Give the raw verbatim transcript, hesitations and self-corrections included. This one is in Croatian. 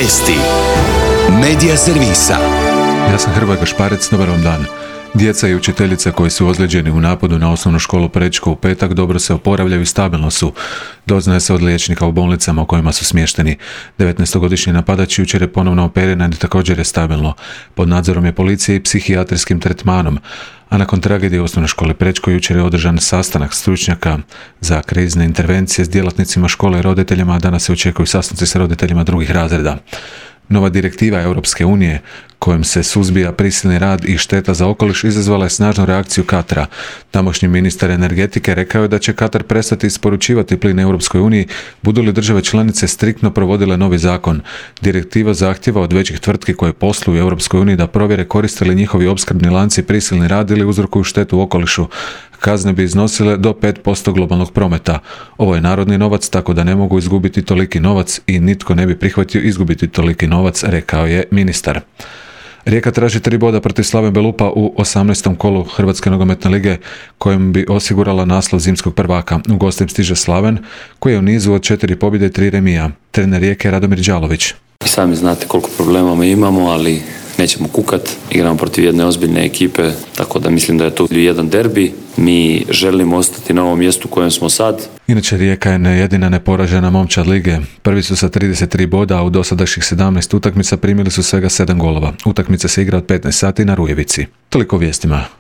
Vijesti Medija servisa. Ja sam Hrvoje Gašparec, dobar vam dan. Djeca i učiteljice koji su ozlijeđeni u napadu na osnovnu školu Prečko u petak dobro se oporavljaju i stabilno su. Doznaje se od liječnika u bolnicama u kojima su smješteni. devetnaestogodišnji napadač jučer je ponovno operiran i također je stabilno. Pod nadzorom je policije i psihijatrijskim tretmanom. A nakon tragedije u osnovnoj školi Prečko jučer je održan sastanak stručnjaka za krizne intervencije s djelatnicima škole i roditeljima, a danas se očekuju sastanci s roditeljima drugih razreda. Nova direktiva Europske unije kojom se suzbija prisilni rad i šteta za okoliš izazvala je snažnu reakciju Katara. Tamošnji ministar energetike rekao je da će Katar prestati isporučivati plin Europskoj uniji budu li države članice striktno provodile novi zakon. Direktiva zahtjeva od većih tvrtki koje posluju u Europskoj uniji da provjere koriste li njihovi opskrbni lanci prisilni rad ili uzrokuju štetu u okolišu. Kazne bi iznosile do pet posto globalnog prometa. Ovo je narodni novac, tako da ne mogu izgubiti toliki novac i nitko ne bi prihvatio izgubiti toliki novac, rekao je ministar. Rijeka traži tri boda protiv Slaven Belupa u osamnaestom kolu Hrvatske nogometne lige kojim bi osigurala naslov zimskog prvaka. U gostima stiže Slaven koji je u nizu od četiri pobjede i tri remija. Trener Rijeke Radomir Đalović. I sami znate koliko problema mi imamo, ali nećemo kukat. Igramo protiv jedne ozbiljne ekipe, tako da mislim da je to jedan derbi. Mi želimo ostati na ovom mjestu u kojem smo sad. Inače, Rijeka je jedina neporažena momčad lige. Prvi su sa trideset tri boda, a u dosadašnjih sedamnaest utakmica primili su svega sedam golova. Utakmica se igra od petnaest sati na Rujevici. Toliko o vijestima.